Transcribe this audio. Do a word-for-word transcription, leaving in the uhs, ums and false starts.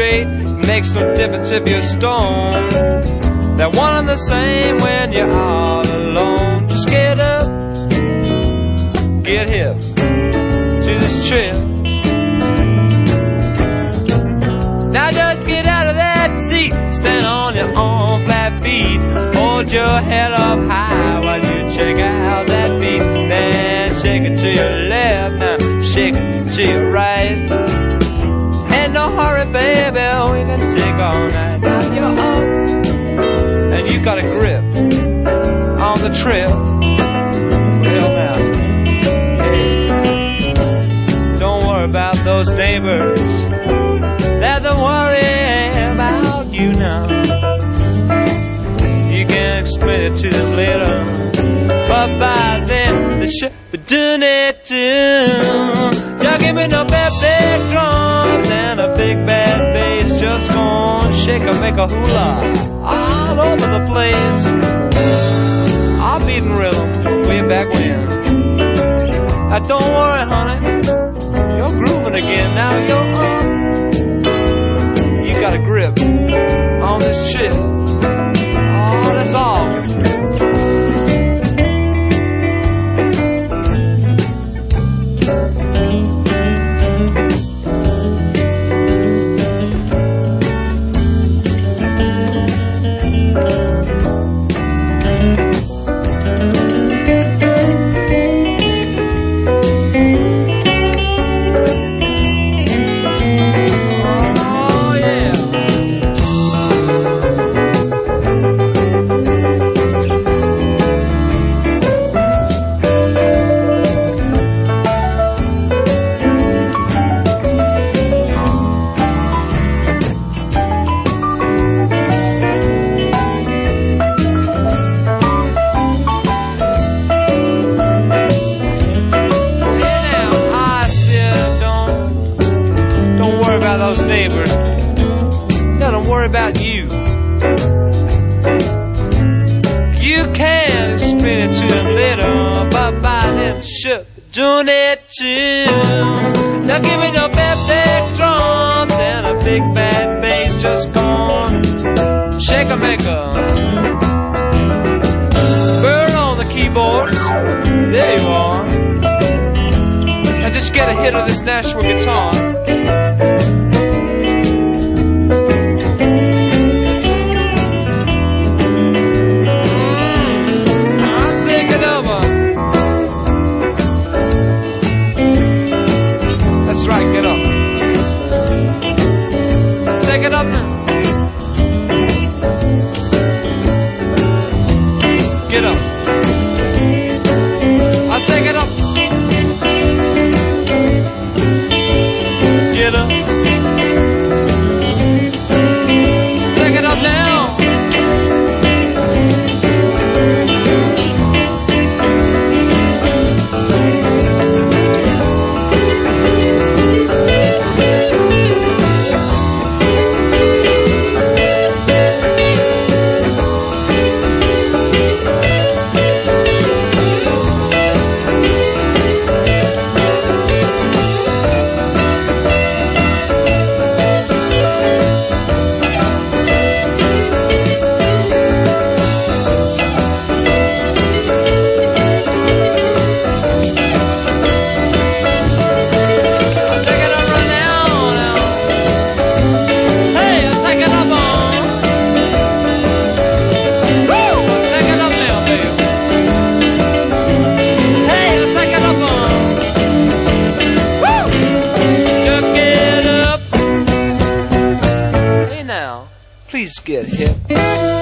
straight. Makes no difference if you're stoned. They're one and the same when you're all alone. Just get up, get hip to this trip. Now just get out of that seat, stand on your own flat feet, hold your head up high while you check out that beat. Then shake it to your left, now shake it to your right. Ain't no hurry, baby, we can take all night. Now you're up, and you got a grip on the trip. Well now, hey, don't worry about those neighbors. They're the worry about you now. You can explain it to them later, but by then they should be doing it too. Y'all give me no bad big drums and a big bad bass. Just gonna shake or make a hula all over the place. Our beating rhythm way back when. Now don't worry, honey, you're grooving again. Now you're on. You got a grip on this chip. Oh, that's all. Doing it too. Now give me the big, big drums and a big bad bass. Just gone shake a maker. Burn on the keyboards. There you are. Now just get a hit of this Nashville guitar. Get up. I'll take it up. Get up. Take it up now. Please get hip.